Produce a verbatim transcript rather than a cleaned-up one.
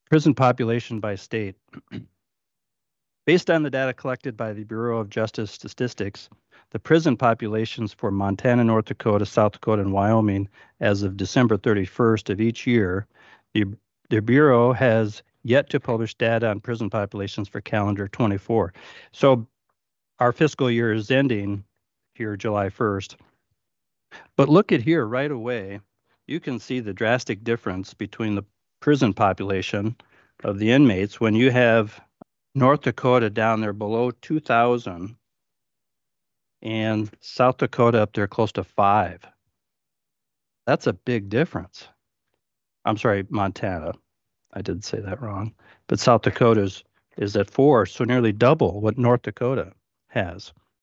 Prison population by state. Based on the data collected by the Bureau of Justice Statistics, the prison populations for Montana, North Dakota, South Dakota, and Wyoming as of December thirty-first of each year, the, the Bureau has yet to publish data on prison populations for calendar twenty-four. So our fiscal year is ending here July first. But look at here right away, you can see the drastic difference between the prison population of the inmates when you have North Dakota down there below two thousand and South Dakota up there close to five. That's a big difference. I'm sorry, Montana. I did say that wrong. But South Dakota's is at four, so nearly double what North Dakota has.